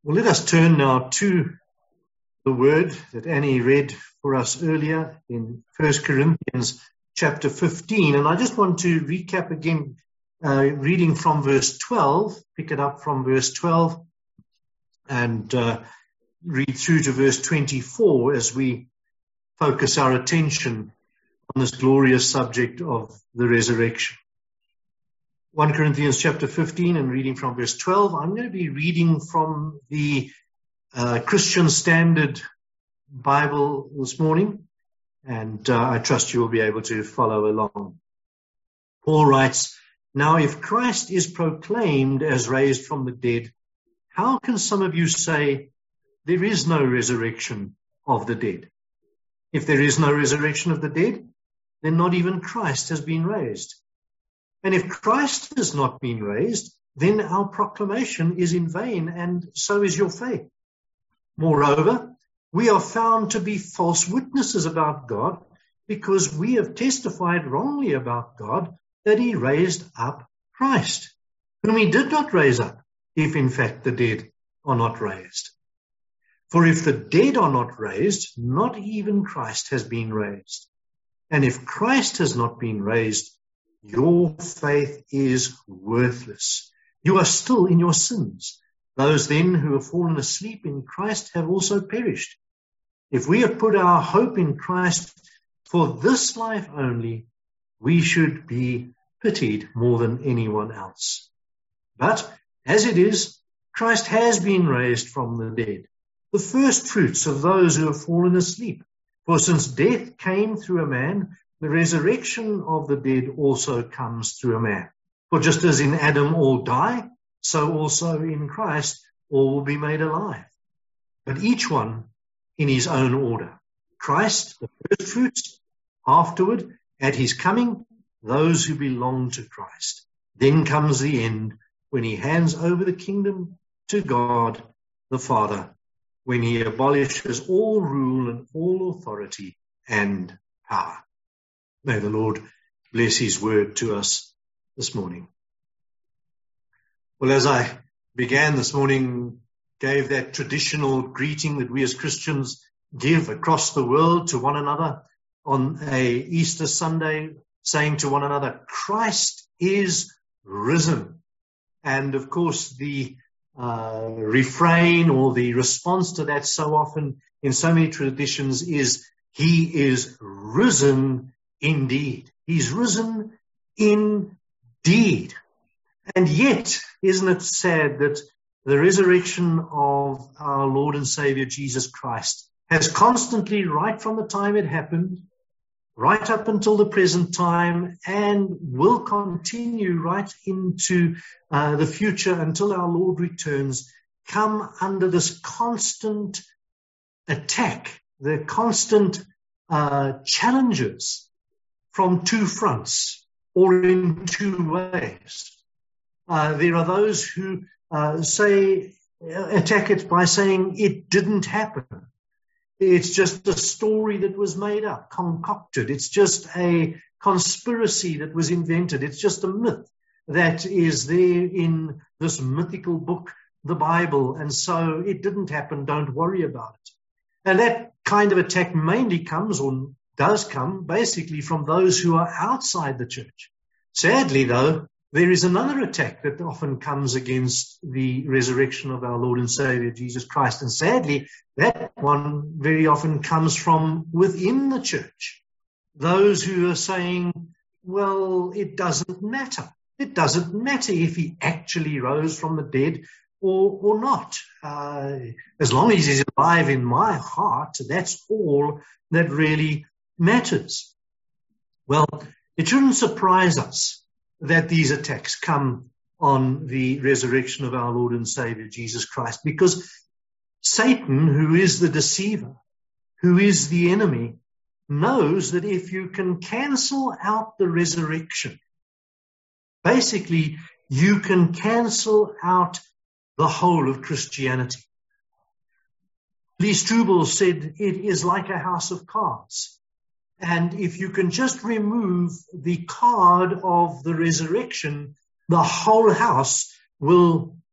Well, let us turn now to the word that Annie read for us earlier in 1 Corinthians chapter 15. And I just want to recap again, reading from verse 12, pick it up from verse 12 and read through to verse 24 as we focus our attention on this glorious subject of the resurrection. 1 Corinthians chapter 15 and reading from verse 12. I'm going to be reading from the Christian Standard Bible this morning, and I trust you will be able to follow along. Paul writes, "Now if Christ is proclaimed as raised from the dead, how can some of you say there is no resurrection of the dead? If there is no resurrection of the dead, then not even Christ has been raised. And if Christ has not been raised, then our proclamation is in vain, and so is your faith. Moreover, we are found to be false witnesses about God, because we have testified wrongly about God that he raised up Christ, whom he did not raise up, if in fact the dead are not raised. For if the dead are not raised, not even Christ has been raised. And if Christ has not been raised, your faith is worthless. You are still in your sins. Those then who have fallen asleep in Christ have also perished. If we have put our hope in Christ for this life only, we should be pitied more than anyone else. But as it is, Christ has been raised from the dead, the first fruits of those who have fallen asleep. For since death came through a man, the resurrection of the dead also comes through a man. For just as in Adam all die, so also in Christ all will be made alive. But each one in his own order. Christ, the first fruits, afterward, at his coming, those who belong to Christ. Then comes the end, when he hands over the kingdom to God the Father, when he abolishes all rule and all authority and power." May the Lord bless his word to us this morning. Well, as I began this morning, gave that traditional greeting that we as Christians give across the world to one another on a Easter Sunday, saying to one another, Christ is risen. And of course, the refrain or the response to that so often in so many traditions is, he is risen indeed. He's risen indeed. And yet, isn't it sad that the resurrection of our Lord and Savior Jesus Christ has constantly, right from the time it happened, right up until the present time, and will continue right into the future until our Lord returns, come under this constant attack, the constant challenges from two fronts or in two ways. There are those who attack it by saying it didn't happen. It's just a story that was made up, concocted. It's just a conspiracy that was invented. It's just a myth that is there in this mythical book, the Bible. And so it didn't happen. Don't worry about it. And that kind of attack mainly comes, or does come, basically from those who are outside the church. Sadly, though, there is another attack that often comes against the resurrection of our Lord and Savior, Jesus Christ. And sadly, that one very often comes from within the church. Those who are saying, well, it doesn't matter. It doesn't matter if he actually rose from the dead or not. As long as he's alive in my heart, that's all that really matters. Well, it shouldn't surprise us that these attacks come on the resurrection of our Lord and Savior, Jesus Christ, because Satan, who is the deceiver, who is the enemy, knows that if you can cancel out the resurrection, basically you can cancel out the whole of Christianity. Lee Strobel said it is like a house of cards. And if you can just remove the card of the resurrection, the whole house will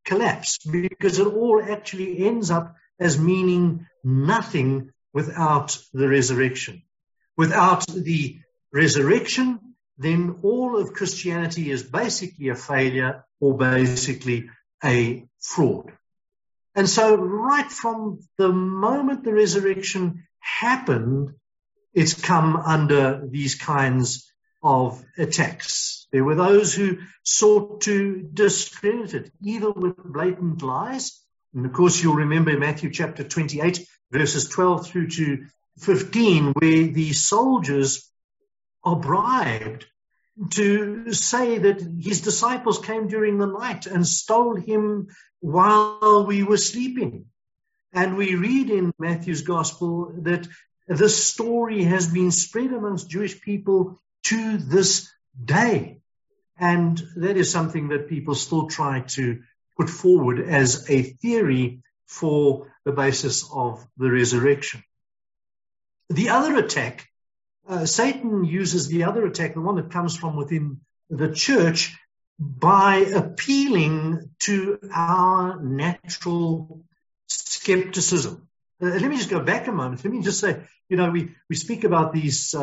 collapse, because it all actually ends up as meaning nothing without the resurrection. Without the resurrection, then all of Christianity is basically a failure or basically a fraud. And so right from the moment the resurrection happened, it's come under these kinds of attacks. There were those who sought to discredit it, either with blatant lies. And of course, you'll remember Matthew chapter 28, verses 12 through to 15, where the soldiers are bribed to say that his disciples came during the night and stole him while we were sleeping. And we read in Matthew's gospel that this story has been spread amongst Jewish people to this day. And that is something that people still try to put forward as a theory for the basis of the resurrection. The other attack, Satan uses the other attack, the one that comes from within the church, by appealing to our natural skepticism. Let me just go back a moment. Let me just say, we speak about these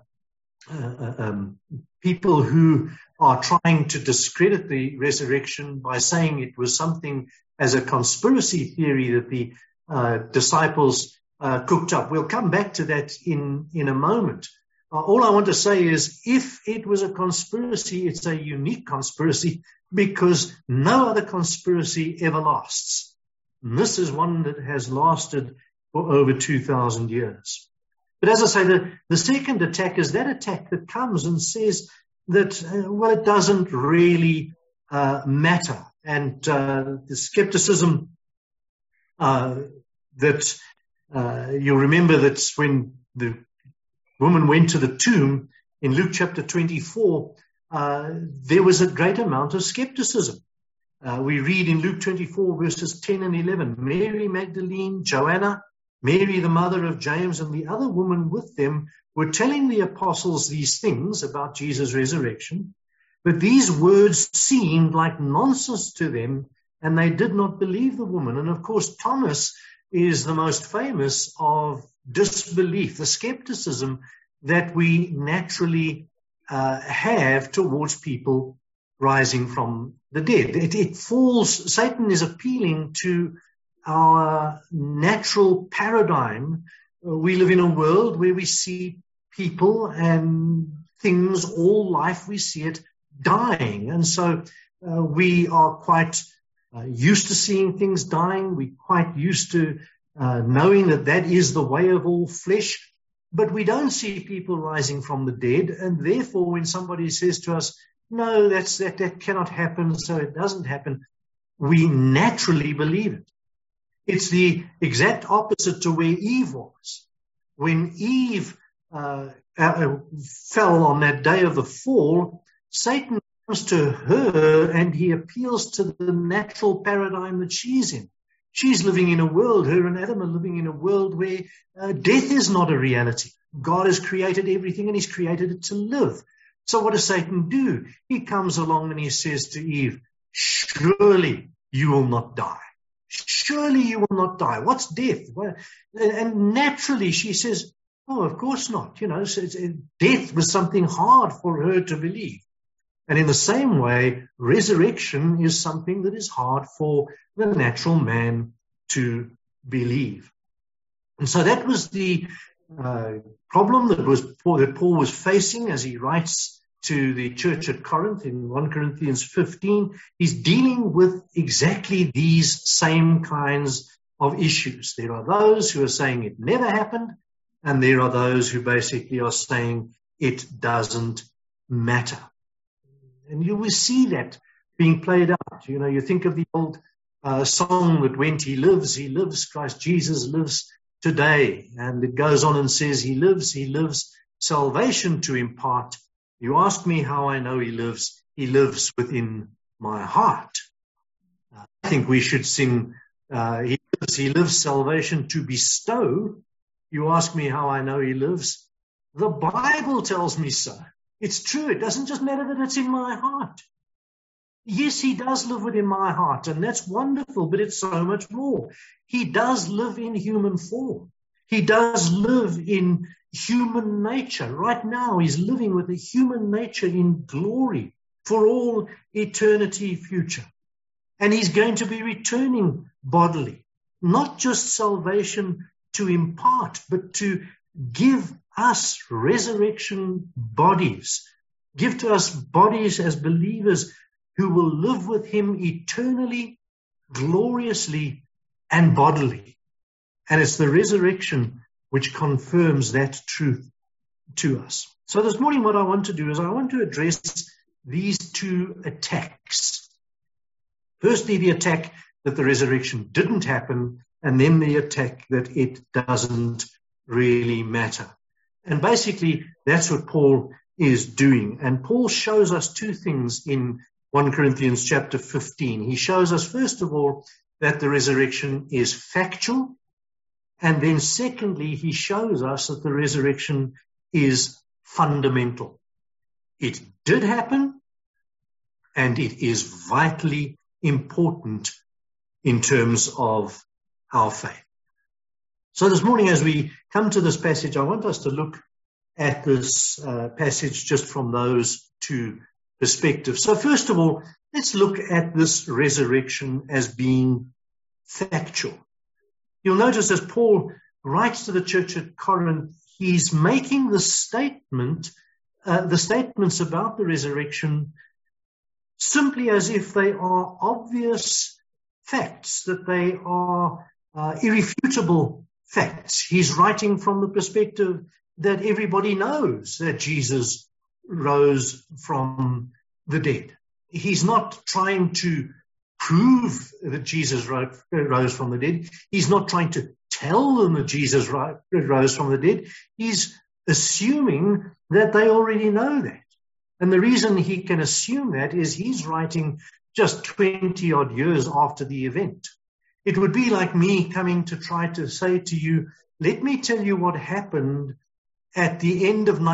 people who are trying to discredit the resurrection by saying it was something as a conspiracy theory that the disciples cooked up. We'll come back to that in a moment. All I want to say is, if it was a conspiracy, it's a unique conspiracy because no other conspiracy ever lasts. And this is one that has lasted for over 2,000 years. But as I say, the second attack is that attack that comes and says that, it doesn't really matter. And the skepticism that you'll remember that when the woman went to the tomb in Luke chapter 24, there was a great amount of skepticism. We read in Luke 24 verses 10 and 11, Mary Magdalene, Joanna, Mary the mother of James, and the other woman with them were telling the apostles these things about Jesus' resurrection. But these words seemed like nonsense to them, and they did not believe the woman. And of course, Thomas is the most famous of disbelief, the skepticism that we naturally have towards people rising from the dead. It falls, Satan is appealing to our natural paradigm. We live in a world where we see people and things, all life, we see it dying. And so we are quite used to seeing things dying. We're quite used to knowing that is the way of all flesh. But we don't see people rising from the dead. And therefore, when somebody says to us, no, that cannot happen, so it doesn't happen, we naturally believe it. It's the exact opposite to where Eve was. When Eve fell on that day of the fall, Satan comes to her and he appeals to the natural paradigm that she's in. She's living in a world, her and Adam are living in a world where death is not a reality. God has created everything and he's created it to live. So what does Satan do? He comes along and he says to Eve, surely you will not die. Surely you will not die. What's death? And naturally she says, oh, of course not. Death was something hard for her to believe. And in the same way, resurrection is something that is hard for the natural man to believe. And so that was the problem that Paul was facing as he writes to the church at Corinth in 1 Corinthians 15. He's dealing with exactly these same kinds of issues. There are those who are saying it never happened, and there are those who basically are saying it doesn't matter. And you will see that being played out. You think of the old song that went, He lives, Christ Jesus lives today. And it goes on and says, He lives, salvation to impart. You ask me how I know He lives within my heart. I think we should sing, He lives, salvation to bestow. You ask me how I know He lives. The Bible tells me so. It's true. It doesn't just matter that it's in my heart. Yes, he does live within my heart, and that's wonderful, but it's so much more. He does live in human form. He does live in human nature. Right now, he's living with a human nature in glory for all eternity future. And he's going to be returning bodily, not just salvation to impart, but to give us resurrection bodies. Give to us bodies as believers who will live with him eternally, gloriously, and bodily. And it's the resurrection which confirms that truth to us. So this morning what I want to do is I want to address these two attacks. Firstly, the attack that the resurrection didn't happen, and then the attack that it doesn't really matter. And basically, that's what Paul is doing. And Paul shows us two things in 1 Corinthians chapter 15. He shows us, first of all, that the resurrection is factual. And then secondly, he shows us that the resurrection is fundamental. It did happen, and it is vitally important in terms of our faith. So this morning, as we come to this passage, I want us to look at this passage just from those two perspectives. So first of all, let's look at this resurrection as being factual. You'll notice as Paul writes to the church at Corinth, he's making the statements about the resurrection simply as if they are obvious facts, that they are irrefutable facts. He's writing from the perspective that everybody knows that Jesus rose from the dead. He's not trying to prove that Jesus rose from the dead. He's not trying to tell them that Jesus rose from the dead. He's assuming that they already know that. And the reason he can assume that is he's writing just 20-odd years after the event. It would be like me coming to try to say to you, let me tell you what happened at the end of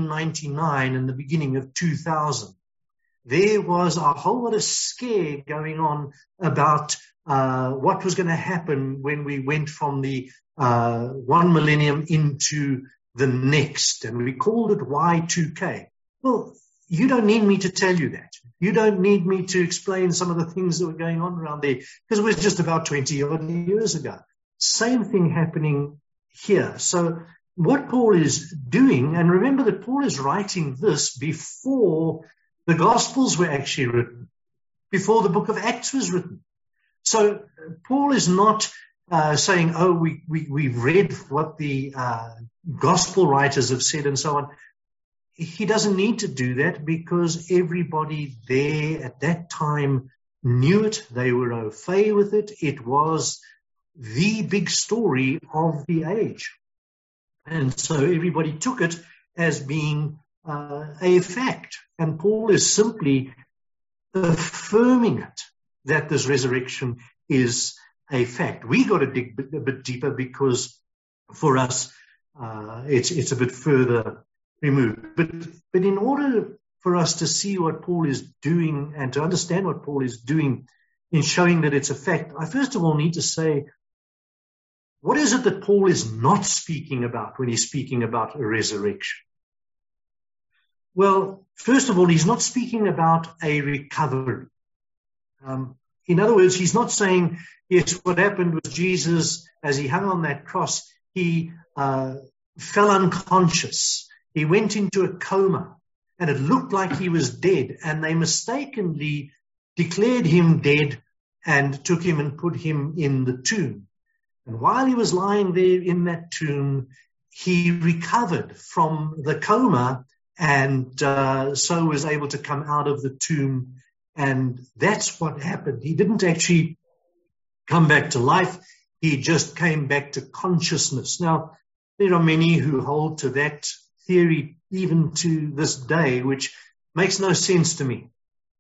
1999 and the beginning of 2000. There was a whole lot of scare going on about what was going to happen when we went from the one millennium into the next, and we called it Y2K. Well, you don't need me to tell you that. You don't need me to explain some of the things that were going on around there, because it was just about 20-odd years ago. Same thing happening here. So what Paul is doing, and remember that Paul is writing this before the Gospels were actually written, before the book of Acts was written. So Paul is not saying, oh, we've read what the Gospel writers have said and so on. He doesn't need to do that because everybody there at that time knew it. They were au fait with it. It was the big story of the age. And so everybody took it as being a fact. And Paul is simply affirming it, that this resurrection is a fact. We got to dig a bit deeper because for us, it's a bit further removed. But in order for us to see what Paul is doing and to understand what Paul is doing in showing that it's a fact, I first of all need to say, what is it that Paul is not speaking about when he's speaking about a resurrection? Well, first of all, he's not speaking about a recovery. In other words, he's not saying, yes, what happened was Jesus, as he hung on that cross, he fell unconscious. He went into a coma, and it looked like he was dead, and they mistakenly declared him dead and took him and put him in the tomb. And while he was lying there in that tomb, he recovered from the coma and so was able to come out of the tomb. And that's what happened. He didn't actually come back to life. He just came back to consciousness. Now, there are many who hold to that theory even to this day, which makes no sense to me.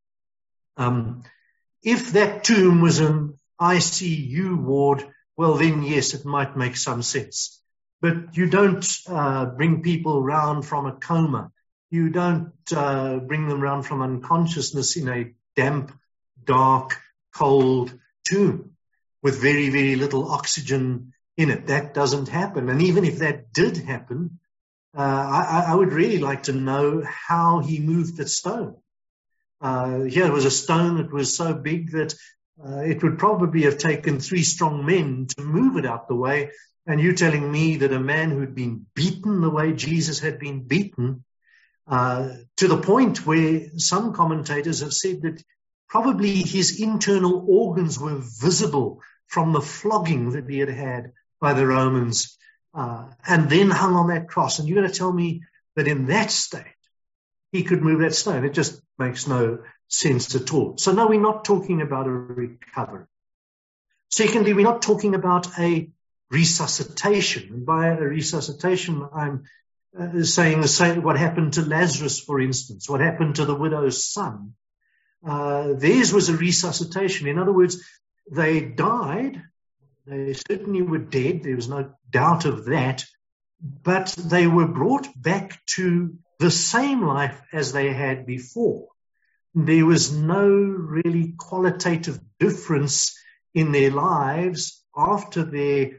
If that tomb was an ICU ward, well, then, yes, it might make some sense. But you don't bring people round from a coma. You don't bring them round from unconsciousness in a damp, dark, cold tomb with very, very little oxygen in it. That doesn't happen. And even if that did happen, I would really like to know how he moved that stone. Here was a stone that was so big that it would probably have taken 3 strong men to move it out the way. And you're telling me that a man who'd been beaten the way Jesus had been beaten, to the point where some commentators have said that probably his internal organs were visible from the flogging that he had had by the Romans, and then hung on that cross. And you're going to tell me that in that state, he could move that stone? It just makes no sense at all. So no, we're not talking about a recovery. Secondly, we're not talking about a resuscitation. And by a resuscitation, I'm saying the same, what happened to Lazarus, for instance, what happened to the widow's son. Theirs was a resuscitation. In other words, they died. They certainly were dead. There was no doubt of that. But they were brought back to the same life as they had before. There was no really qualitative difference in their lives after their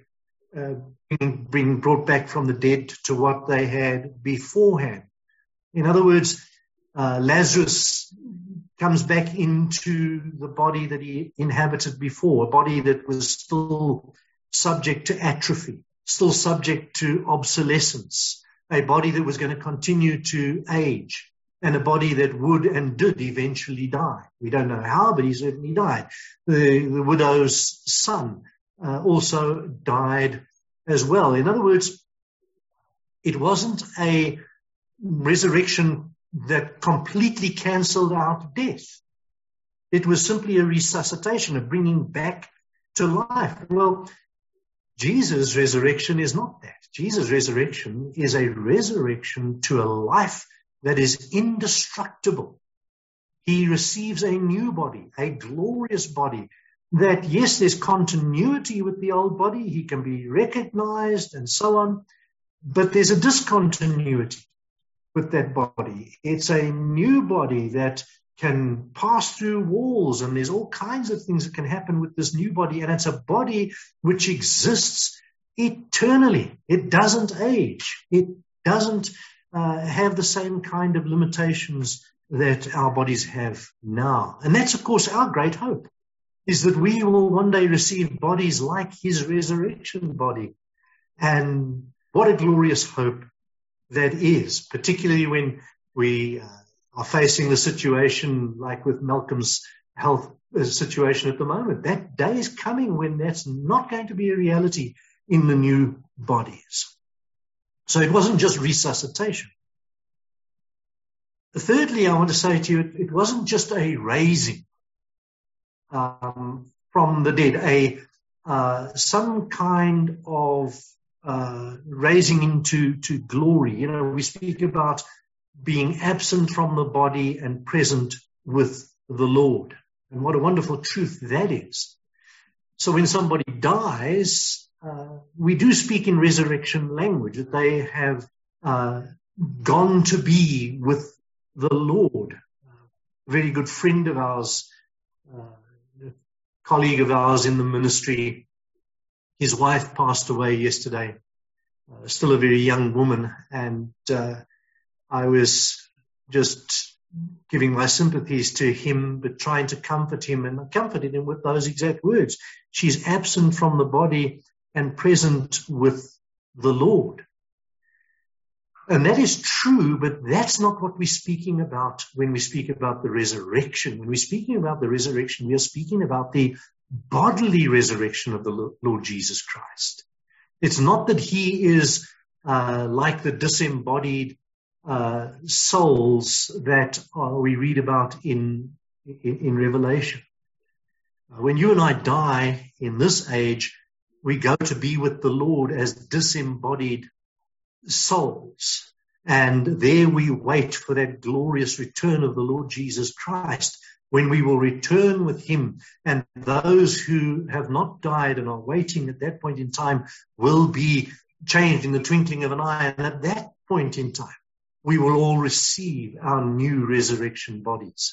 being brought back from the dead to what they had beforehand. In other words, Lazarus comes back into the body that he inhabited before, a body that was still subject to atrophy, still subject to obsolescence, a body that was going to continue to age, and a body that would and did eventually die. We don't know how, but he certainly died. The widow's son also died as well. In other words, it wasn't a resurrection that completely cancelled out death. It was simply a resuscitation, a bringing back to life. Well, Jesus' resurrection is not that. Jesus' resurrection is a resurrection to a life that is indestructible. He receives a new body, a glorious body, that, yes, there's continuity with the old body. He can be recognized and so on, but there's a discontinuity with that body. It's a new body that can pass through walls, and there's all kinds of things that can happen with this new body, and it's a body which exists eternally. It doesn't age. It doesn't have the same kind of limitations that our bodies have now. And that's, of course, our great hope, is that we will one day receive bodies like his resurrection body. And what a glorious hope that is, particularly when we are facing the situation like with Malcolm's health situation at the moment. That day is coming when that's not going to be a reality in the new bodies. So it wasn't just resuscitation. Thirdly, I want to say to you, it wasn't just a raising from the dead, some kind of raising into glory. You know, we speak about being absent from the body and present with the Lord. And what a wonderful truth that is. So when somebody dies, we do speak in resurrection language, that they have gone to be with the Lord. A very good friend of ours, a colleague of ours in the ministry, his wife passed away yesterday, still a very young woman, and I was just giving my sympathies to him, but trying to comfort him, and I comforted him with those exact words. She's absent from the body and present with the Lord. And that is true, but that's not what we're speaking about when we speak about the resurrection. When we're speaking about the resurrection, we are speaking about the bodily resurrection of the Lord Jesus Christ. It's not that he is like the disembodied souls that we read about in Revelation. When you and I die in this age, we go to be with the Lord as disembodied souls. And there we wait for that glorious return of the Lord Jesus Christ, when we will return with him. And those who have not died and are waiting at that point in time will be changed in the twinkling of an eye. And at that point in time, we will all receive our new resurrection bodies.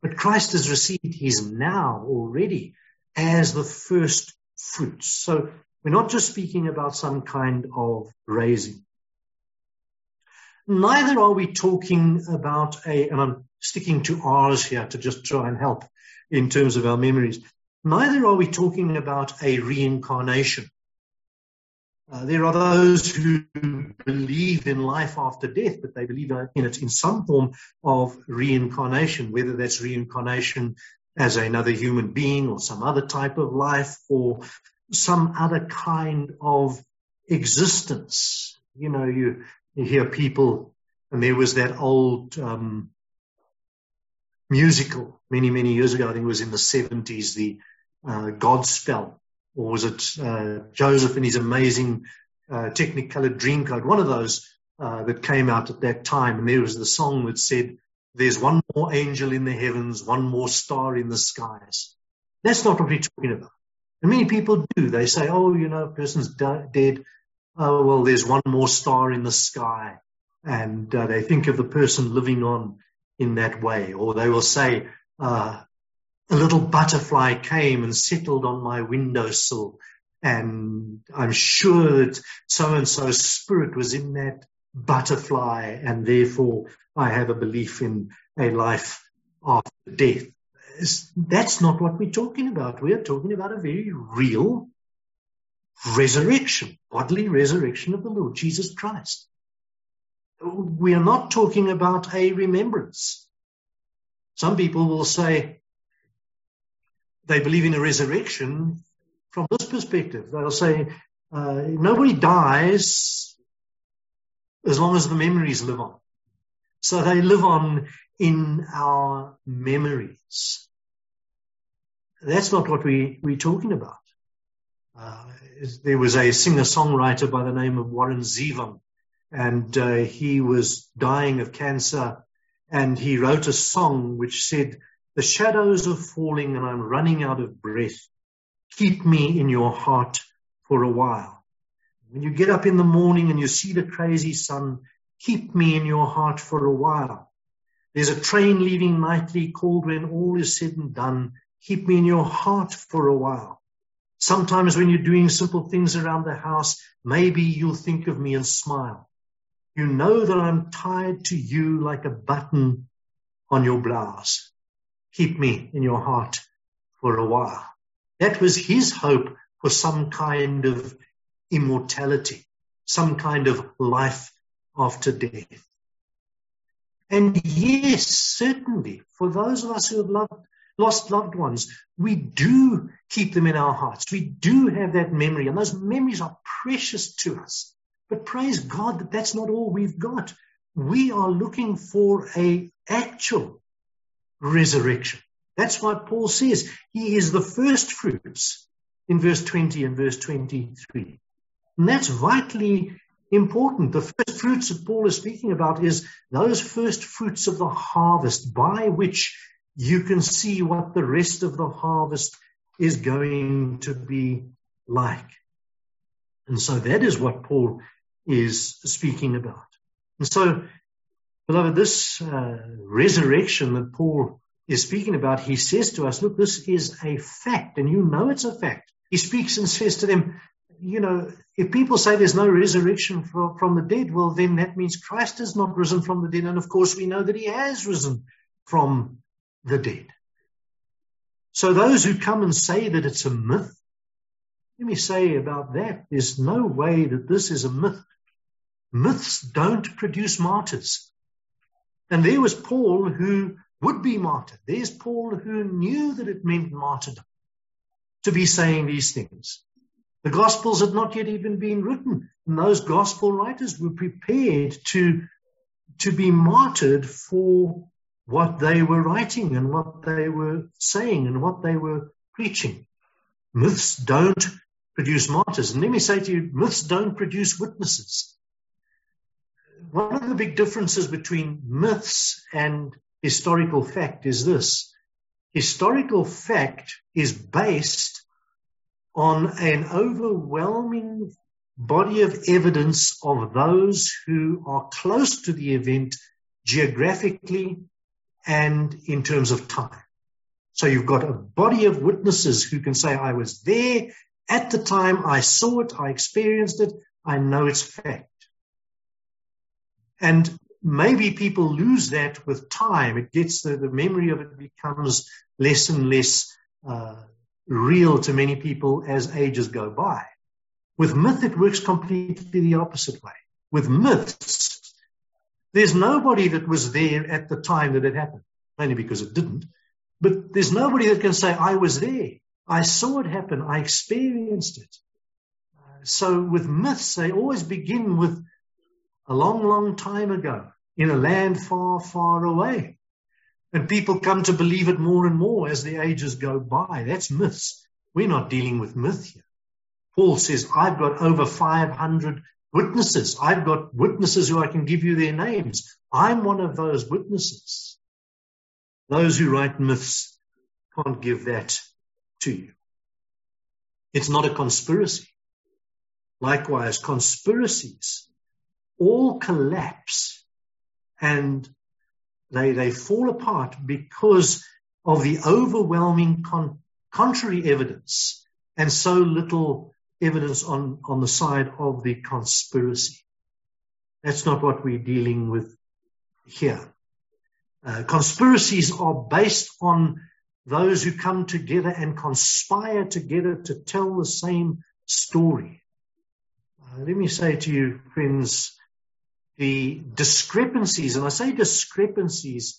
But Christ has received his now already as the first fruits. So we're not just speaking about some kind of raising. Neither are we talking about and I'm sticking to R's here to just try and help in terms of our memories. Neither are we talking about a reincarnation. There are those who believe in life after death, but they believe in it in some form of reincarnation, whether that's reincarnation as another human being or some other type of life or some other kind of existence. You know, you hear people, and there was that old musical many, many years ago, I think it was in the 70s, the Godspell. Or was it Joseph and his amazing Technicolor Dreamcoat? One of those that came out at that time. And there was the song that said, there's one more angel in the heavens, one more star in the skies. That's not what we're talking about. And many people do. They say, oh, you know, a person's dead. Oh, well, there's one more star in the sky. And they think of the person living on in that way. Or they will say, a little butterfly came and settled on my windowsill, and I'm sure that so-and-so's spirit was in that butterfly, and therefore I have a belief in a life after death. That's not what we're talking about. We are talking about a very real resurrection, bodily resurrection of the Lord Jesus Christ. We are not talking about a remembrance. Some people will say, they believe in a resurrection from this perspective. They'll say, nobody dies as long as the memories live on. So they live on in our memories. That's not what we're talking about. There was a singer-songwriter by the name of Warren Zevon, and he was dying of cancer, and he wrote a song which said, the shadows are falling and I'm running out of breath. Keep me in your heart for a while. When you get up in the morning and you see the crazy sun, keep me in your heart for a while. There's a train leaving nightly called when all is said and done. Keep me in your heart for a while. Sometimes when you're doing simple things around the house, maybe you'll think of me and smile. You know that I'm tied to you like a button on your blouse. Keep me in your heart for a while. That was his hope for some kind of immortality, some kind of life after death. And yes, certainly, for those of us who have lost loved ones, we do keep them in our hearts. We do have that memory, and those memories are precious to us. But praise God that that's not all we've got. We are looking for an actual resurrection. That's why Paul says he is the first fruits in verse 20 and verse 23. And that's vitally important. The first fruits that Paul is speaking about is those first fruits of the harvest by which you can see what the rest of the harvest is going to be like. And so that is what Paul is speaking about. And so, beloved, this resurrection that Paul is speaking about, he says to us, look, this is a fact, and you know it's a fact. He speaks and says to them, you know, if people say there's no resurrection from the dead, well, then that means Christ has not risen from the dead. And of course, we know that he has risen from the dead. So those who come and say that it's a myth, let me say about that, there's no way that this is a myth. Myths don't produce martyrs. And there was Paul who would be martyred. There's Paul who knew that it meant martyrdom to be saying these things. The Gospels had not yet even been written, and those Gospel writers were prepared to be martyred for what they were writing and what they were saying and what they were preaching. Myths don't produce martyrs. And let me say to you, myths don't produce witnesses. One of the big differences between myths and historical fact is this. Historical fact is based on an overwhelming body of evidence of those who are close to the event geographically and in terms of time. So you've got a body of witnesses who can say, I was there at the time, I saw it, I experienced it, I know it's fact. And maybe people lose that with time. It gets the memory of it becomes less and less real to many people as ages go by. With myth, it works completely the opposite way. With myths, there's nobody that was there at the time that it happened, mainly because it didn't. But there's nobody that can say, I was there. I saw it happen. I experienced it. So with myths, they always begin with a long, long time ago in a land far, far away. And people come to believe it more and more as the ages go by. That's myths. We're not dealing with myth here. Paul says, I've got over 500 witnesses. I've got witnesses who I can give you their names. I'm one of those witnesses. Those who write myths can't give that to you. It's not a conspiracy. Likewise, conspiracies all collapse and they fall apart because of the overwhelming contrary evidence and so little evidence on the side of the conspiracy. That's not what we're dealing with here. Conspiracies are based on those who come together and conspire together to tell the same story. Let me say to you, friends, the discrepancies, and I say discrepancies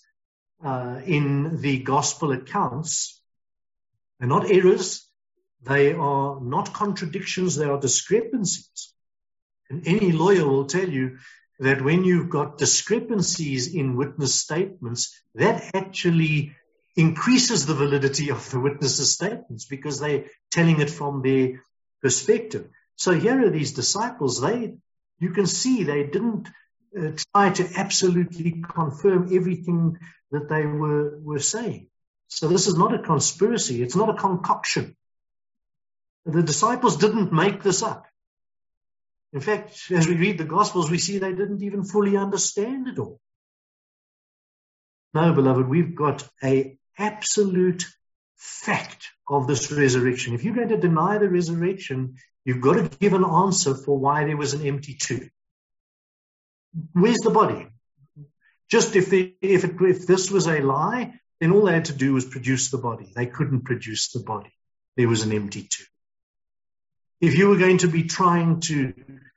in the gospel accounts, they're not errors, they are not contradictions, they are discrepancies. And any lawyer will tell you that when you've got discrepancies in witness statements, that actually increases the validity of the witnesses' statements because they're telling it from their perspective. So here are these disciples, you can see they didn't try to absolutely confirm everything that they were saying. So this is not a conspiracy. It's not a concoction. The disciples didn't make this up. In fact, as we read the Gospels, we see they didn't even fully understand it all. No, beloved, we've got an absolute fact of this resurrection. If you're going to deny the resurrection, you've got to give an answer for why there was an empty tomb. Where's the body? Just if this was a lie, then all they had to do was produce the body. They couldn't produce the body. There was an empty tomb. If you were going to be trying to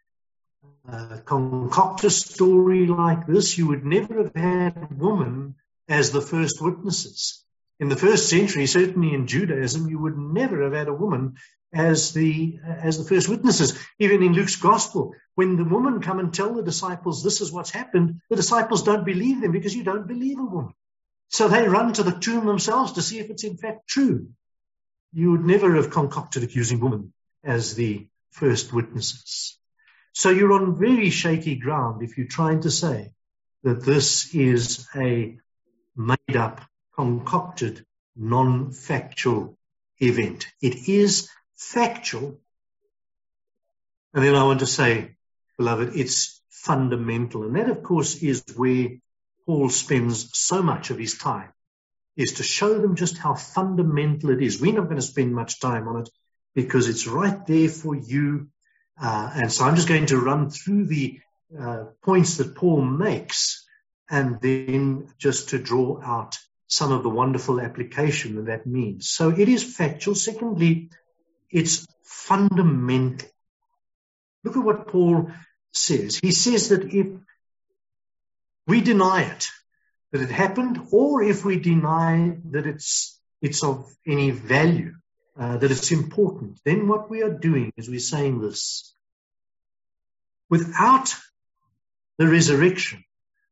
concoct a story like this, you would never have had women as the first witnesses. In the first century, certainly in Judaism, you would never have had a woman as the first witnesses. Even in Luke's gospel, when the women come and tell the disciples this is what's happened, the disciples don't believe them because you don't believe a woman. So they run to the tomb themselves to see if it's in fact true. You would never have concocted accusing women as the first witnesses. So you're on very shaky ground if you're trying to say that this is a made-up, concocted, non-factual event. It is factual. And then I want to say, beloved, it's fundamental. And that, of course, is where Paul spends so much of his time, is to show them just how fundamental it is. We're not going to spend much time on it because it's right there for you. And so I'm just going to run through the points that Paul makes and then just to draw out some of the wonderful application that means. So it is factual. Secondly, it's fundamental. Look at what Paul says. He says that if we deny it, that it happened, or if we deny that it's of any value, that it's important, then what we are doing is we're saying this. Without the resurrection,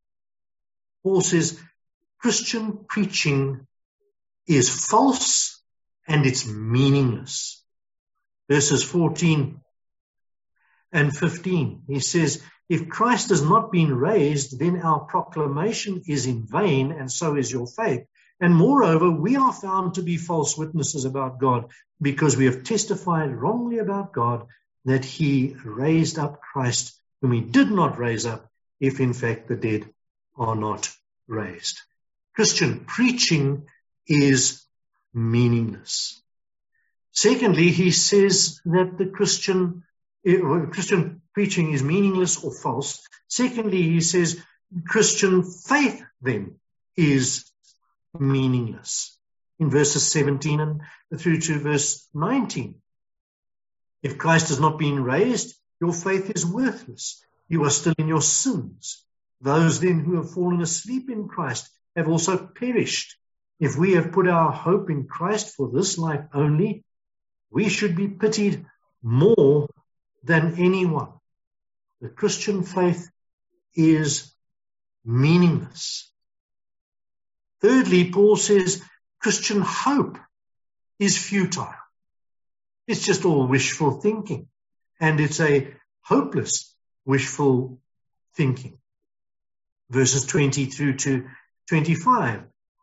Paul says, Christian preaching is false and it's meaningless. Verses 14 and 15, he says, if Christ has not been raised, then our proclamation is in vain, and so is your faith. And moreover, we are found to be false witnesses about God, because we have testified wrongly about God that he raised up Christ, whom he did not raise up, if in fact the dead are not raised. Christian preaching is meaningless. Secondly, he says that the Christian preaching is meaningless or false. Secondly, he says Christian faith then is meaningless. In verses 17 and through to verse 19. If Christ has not been raised, your faith is worthless. You are still in your sins. Those then who have fallen asleep in Christ have also perished. If we have put our hope in Christ for this life only, we should be pitied more than anyone. The Christian faith is meaningless. Thirdly, Paul says Christian hope is futile. It's just all wishful thinking, and it's a hopeless wishful thinking. Verses 20 through to 25.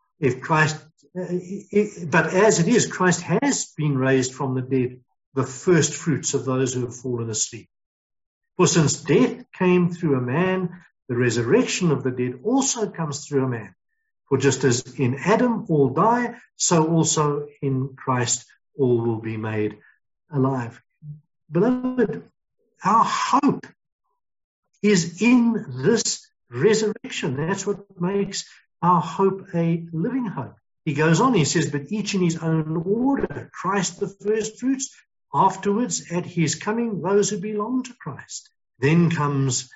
But as it is, Christ has been raised from the dead, the first fruits of those who have fallen asleep. For since death came through a man, the resurrection of the dead also comes through a man. For just as in Adam all die, so also in Christ all will be made alive. Beloved, our hope is in this resurrection. That's what makes our hope a living hope. He goes on, he says, but each in his own order. Christ the first fruits, afterwards at his coming, those who belong to Christ. Then comes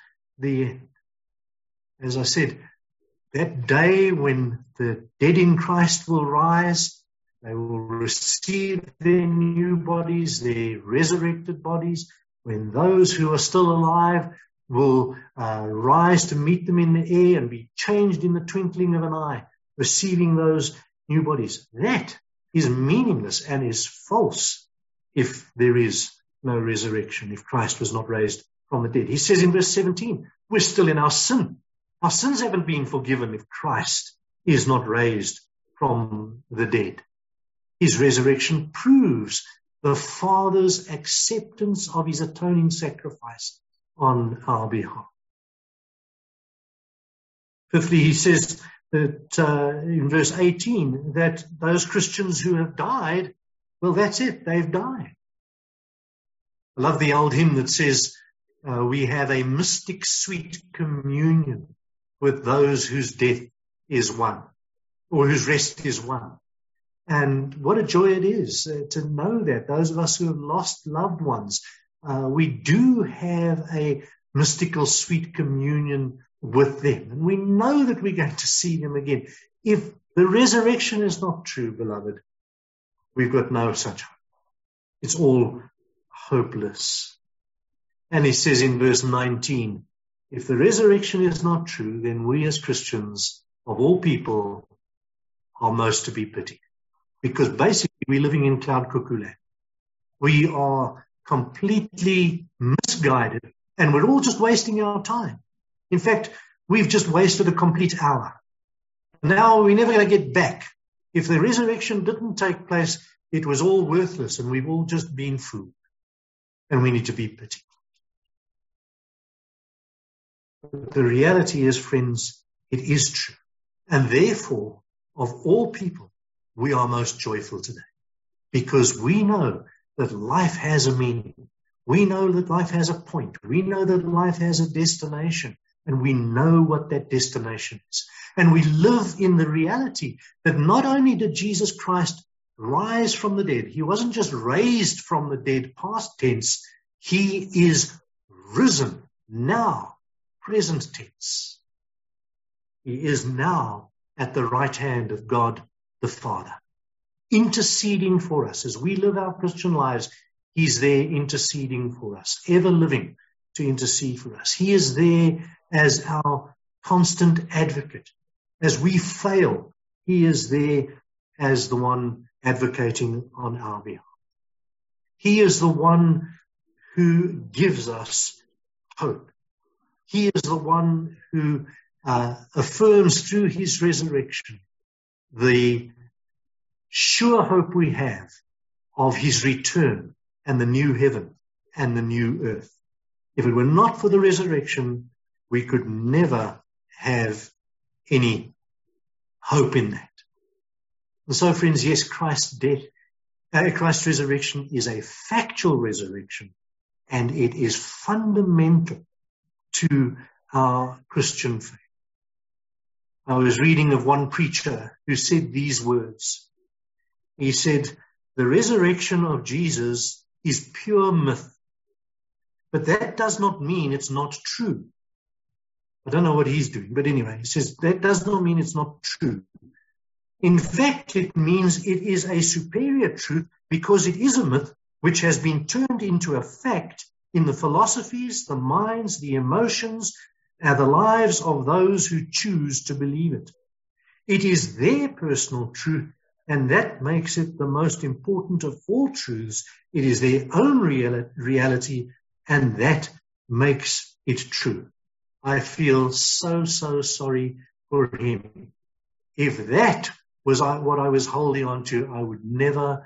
as I said, that day when the dead in Christ will rise. They will receive their new bodies, their resurrected bodies, when those who are still alive will rise to meet them in the air and be changed in the twinkling of an eye, receiving those new bodies. That is meaningless and is false if there is no resurrection, if Christ was not raised from the dead. He says in verse 17, we're still in our sin. Our sins haven't been forgiven if Christ is not raised from the dead. His resurrection proves the Father's acceptance of his atoning sacrifice on our behalf. Fifthly, he says that in verse 18, that those Christians who have died, well, that's it, they've died. I love the old hymn that says, we have a mystic sweet communion with those whose death is won, or whose rest is won. And what a joy it is to know that those of us who have lost loved ones, we do have a mystical sweet communion with them. And we know that we're going to see them again. If the resurrection is not true, beloved, we've got no such hope. It's all hopeless. And he says in verse 19, if the resurrection is not true, then we as Christians of all people are most to be pitied. Because basically we're living in cloud cuckoo land. We are completely misguided and we're all just wasting our time. In fact, we've just wasted a complete hour. Now we're never going to get back. If the resurrection didn't take place, it was all worthless and we've all just been fooled. And we need to be pitied. But the reality is, friends, it is true. And therefore, of all people, we are most joyful today. Because we know that life has a meaning. We know that life has a point. We know that life has a destination. And we know what that destination is. And we live in the reality that not only did Jesus Christ rise from the dead, he wasn't just raised from the dead past tense, he is risen now, present tense. He is now at the right hand of God the Father, interceding for us as we live our Christian lives. He's there interceding for us, ever living to intercede for us. He is there as our constant advocate. As we fail, he is there as the one advocating on our behalf. He is the one who gives us hope. He is the one who affirms through his resurrection the sure hope we have of his return and the new heaven and the new earth. If it were not for the resurrection, we could never have any hope in that. And so, friends, yes, Christ's resurrection is a factual resurrection, and it is fundamental to our Christian faith. I was reading of one preacher who said these words. He said, the resurrection of Jesus is pure myth, but that does not mean it's not true. I don't know what he's doing, but anyway, he says that does not mean it's not true. In fact, it means it is a superior truth because it is a myth which has been turned into a fact in the philosophies, the minds, the emotions, and the lives of those who choose to believe it. It is their personal truth, and that makes it the most important of all truths. It is their own reality, and that makes it true. I feel so sorry for him. If that was what I was holding on to, I would never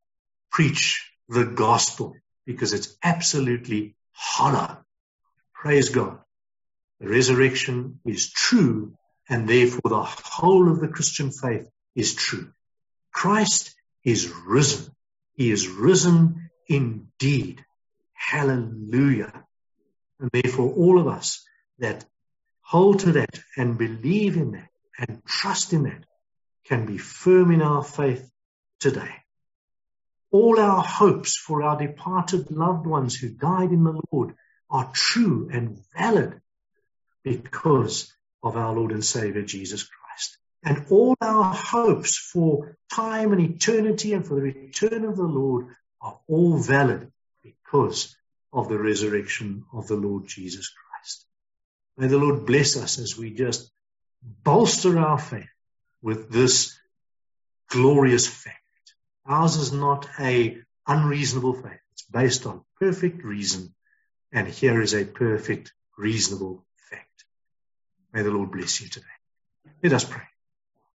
preach the gospel because it's absolutely hollow. Praise God. The resurrection is true, and therefore the whole of the Christian faith is true. Christ is risen. He is risen indeed. Hallelujah. And therefore all of us that hold to that and believe in that and trust in that can be firm in our faith today. All our hopes for our departed loved ones who died in the Lord are true and valid because of our Lord and Savior Jesus Christ. And all our hopes for time and eternity and for the return of the Lord are all valid because of the resurrection of the Lord Jesus Christ. May the Lord bless us as we just bolster our faith with this glorious fact. Ours is not an unreasonable faith. It's based on perfect reason, and here is a perfect, reasonable fact. May the Lord bless you today. Let us pray.